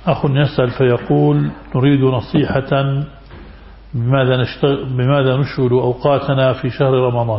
أخ يسأل فيقول: نريد نصيحة بماذا نشغل أوقاتنا في شهر رمضان.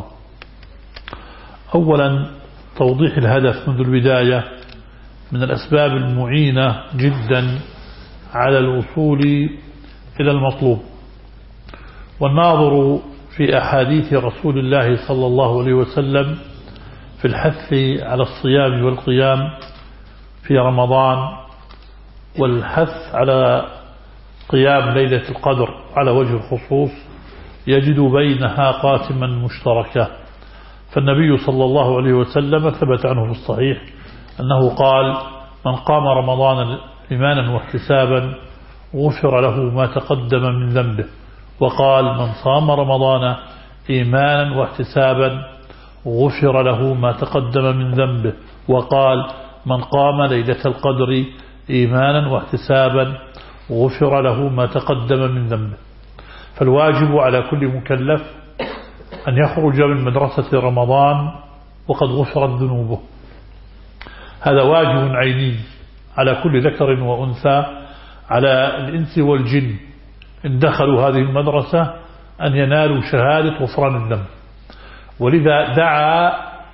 أولا، توضيح الهدف منذ البداية من الأسباب المعينة جدا على الوصول إلى المطلوب. والناظر في أحاديث رسول الله صلى الله عليه وسلم في الحث على الصيام والقيام في رمضان والحث على قيام ليلة القدر على وجه الخصوص يجد بينها قاسما مشتركا. فالنبي صلى الله عليه وسلم ثبت عنه في الصحيح أنه قال: من قام رمضان إيمانا واحتسابا غفر له ما تقدم من ذنبه. وقال: من صام رمضان إيمانا واحتسابا غفر له ما تقدم من ذنبه. وقال: من قام ليلة القدر إيمانا واحتسابا غفر له ما تقدم من ذنبه. فالواجب على كل مكلف أن يخرج من مدرسة رمضان وقد غفرت ذنوبه. هذا واجب عيني على كل ذكر وأنثى، على الإنس والجن إن دخلوا هذه المدرسة أن ينالوا شهادة غفران الذنب. ولذا دعا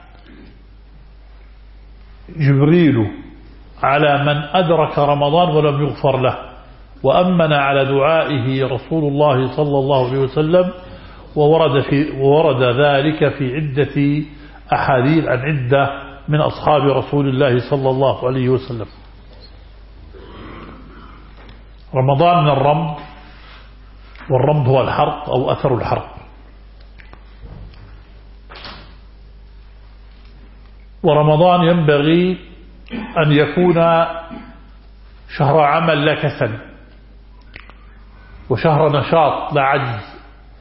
جبريل على من أدرك رمضان ولم يغفر له، وأمن على دعائه رسول الله صلى الله عليه وسلم، وورد ذلك في عدة أحاديث عن عدة من أصحاب رسول الله صلى الله عليه وسلم. رمضان من الرمض، والرمض هو الحرق أو أثر الحرق. ورمضان ينبغي أن يكون شهر عمل لا كسل، وشهر نشاط لا عجز.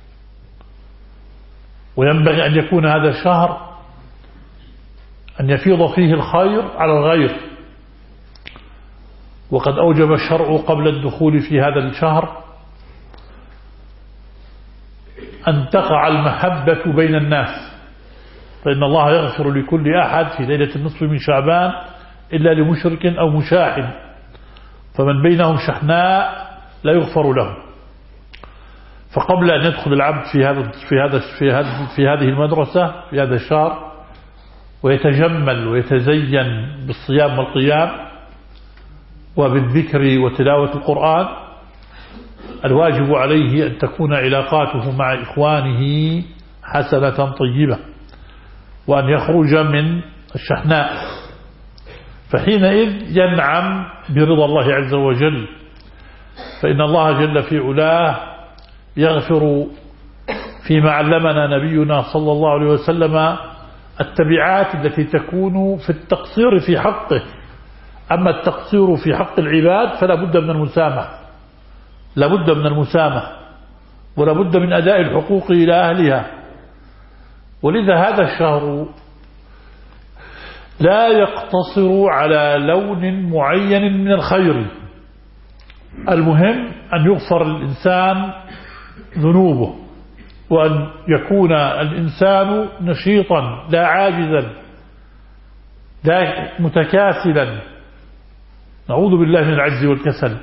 وينبغي أن يكون هذا الشهر أن يفيض فيه الخير على الغير. وقد أوجب الشرع قبل الدخول في هذا الشهر أن تقع المحبة بين الناس، فإن الله يغفر لكل أحد في ليلة النصف من شعبان إلا لمشرك أو مشاحن، فمن بينهم شحناء لا يغفر له. فقبل أن يدخل العبد في هذه المدرسة في هذا الشهر ويتجمل ويتزين بالصيام والقيام وبالذكر وتلاوة القرآن، الواجب عليه أن تكون علاقاته مع إخوانه حسنة طيبة، وأن يخرج من الشحناء، فحينئذ ينعم برضا الله عز وجل. فإن الله جل في علاه يغفر فيما علمنا نبينا صلى الله عليه وسلم التبعات التي تكون في التقصير في حقه. أما التقصير في حق العباد فلا بد من المسامحة، لا بد من المسامحة، ولا بد من أداء الحقوق إلى أهلها. ولذا هذا الشهر لا يقتصر على لون معين من الخير، المهم أن يغفر الإنسان ذنوبه، وأن يكون الإنسان نشيطا لا عاجزا لا متكاسلا، نعوذ بالله من العجز والكسل.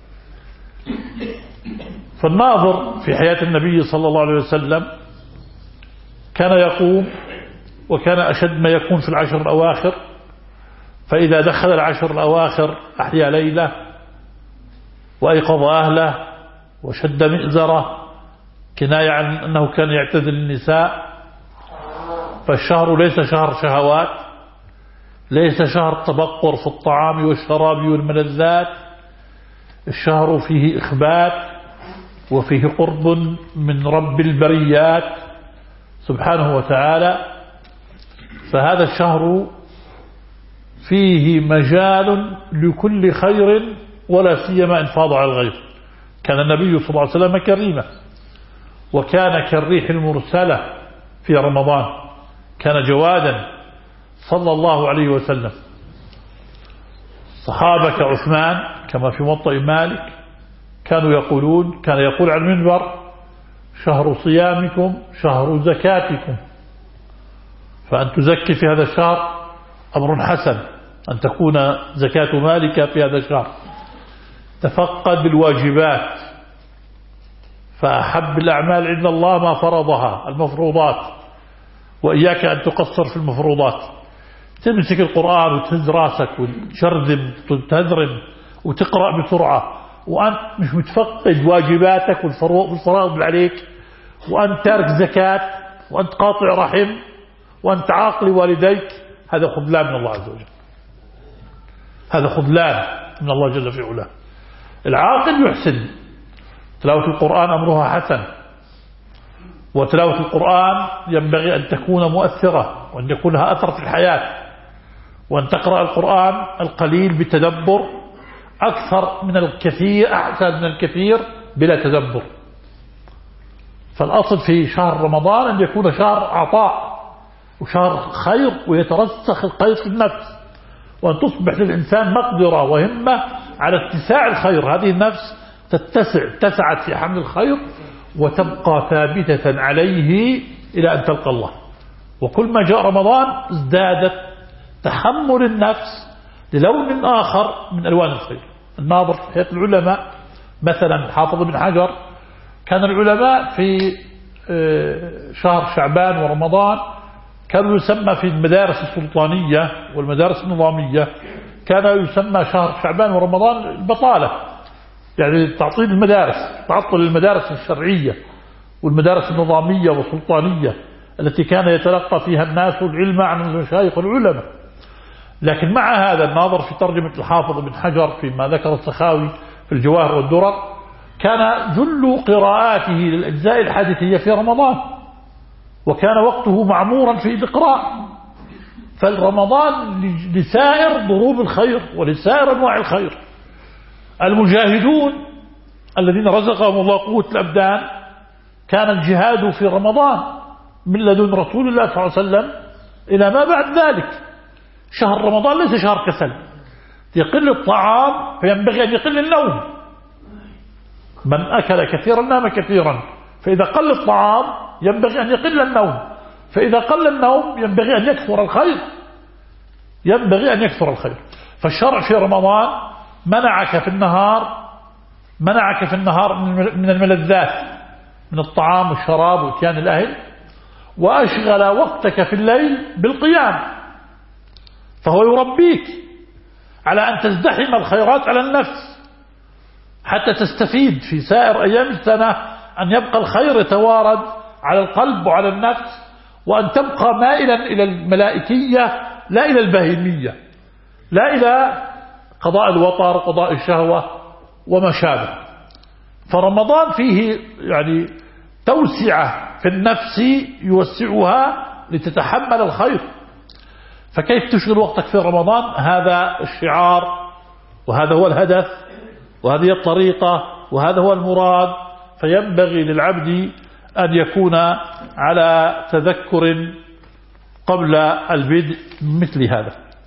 فالناظر في حياة النبي صلى الله عليه وسلم كان يقوم، وكان أشد ما يكون في العشر الأواخر، فإذا دخل العشر الأواخر أحيا ليلة وأيقظ أهله وشد مئزره، كناية عن أنه كان يعتزل النساء. فالشهر ليس شهر شهوات، ليس شهر تبقر في الطعام والشراب والملذات. الشهر فيه إخبات وفيه قرب من رب البريات سبحانه وتعالى. فهذا الشهر فيه مجال لكل خير، ولا سيما إن فاض على الغير. كان النبي صلى الله عليه وسلم كريما، وكان كالريح المرسلة في رمضان، كان جوادا صلى الله عليه وسلم. صحابة كعثمان كما في موطأ مالك كانوا يقولون، كان يقول على المنبر: شهر صيامكم شهر زكاتكم. فأن تزكي في هذا الشهر أمر حسن، أن تكون زكاة مالك في هذا الشهر. تفقد الواجبات، فأحب الأعمال عند الله ما فرضها المفروضات، وإياك أن تقصر في المفروضات. تمسك القرآن وتهز راسك وتشرذم وتهذرم وتقرأ بسرعة وأنت مش متفقد واجباتك والفرائض اللي عليك، وأنت تارك زكاة، وأنت قاطع رحم، وأنت عاقل والديك، هذا خذلان من الله عز وجل، هذا خذلان من الله جل في علاه. العاقل يحسن تلاوة القرآن، أمرها حسن، وتلاوة القرآن ينبغي أن تكون مؤثرة وأن يكون لها أثر في الحياة، وأن تقرأ القرآن القليل بتدبر أكثر من الكثير، أحسن من الكثير بلا تدبر. فالأصل في شهر رمضان أن يكون شهر عطاء وشهر خير، ويترسخ الخير في النفس، وأن تصبح للإنسان مقدرة وهمة على اتساع الخير. هذه النفس اتسعت في حمل الخير وتبقى ثابتة عليه إلى أن تلقى الله. وكل ما جاء رمضان ازدادت تحمل النفس للون آخر من ألوان الخير. الناظر في حياة العلماء مثلا حافظ بن حجر، كان العلماء في شهر شعبان ورمضان كانوا يسمى في المدارس السلطانية والمدارس النظامية، كان يسمى شهر شعبان ورمضان البطالة، يعني تعطيل المدارس، تعطل المدارس الشرعية والمدارس النظامية والسلطانية التي كان يتلقى فيها الناس العلم عن المشايخ والعلماء. لكن مع هذا الناظر في ترجمة الحافظ بن حجر فيما ذكر السخاوي في الجواهر والدرر، كان جل قراءاته للأجزاء الحديثية في رمضان، وكان وقته معمورا في الإقراء. فالرمضان لسائر ضروب الخير ولسائر أنواع الخير. المجاهدون الذين رزقهم الله قوة الأبدان كان الجهاد في رمضان من لدن رسول الله صلى الله عليه وسلم إلى ما بعد ذلك. شهر رمضان ليس شهر كسل، يقل الطعام فينبغي أن يقل النوم. من أكل كثيرا نام كثيرا، فإذا قل الطعام ينبغي أن يقل النوم، فإذا قل النوم ينبغي أن يكثر الخير، ينبغي أن يكثر الخير. فالشرع في رمضان منعك في النهار من الملذات، من الطعام والشراب وإتيان الأهل، وأشغل وقتك في الليل بالقيام، فهو يربيك على أن تزدحم الخيرات على النفس حتى تستفيد في سائر أيام السنة، أن يبقى الخير يتوارد على القلب وعلى النفس، وأن تبقى مائلا إلى الملائكية لا إلى البهيمية، لا إلى قضاء الوطر وقضاء الشهوة وما شابه. فرمضان فيه يعني توسعة في النفس يوسعها لتتحمل الخير. فكيف تشغل وقتك في رمضان؟ هذا الشعار، وهذا هو الهدف، وهذه الطريقة، وهذا هو المراد. فينبغي للعبد أن يكون على تذكر قبل البدء مثل هذا.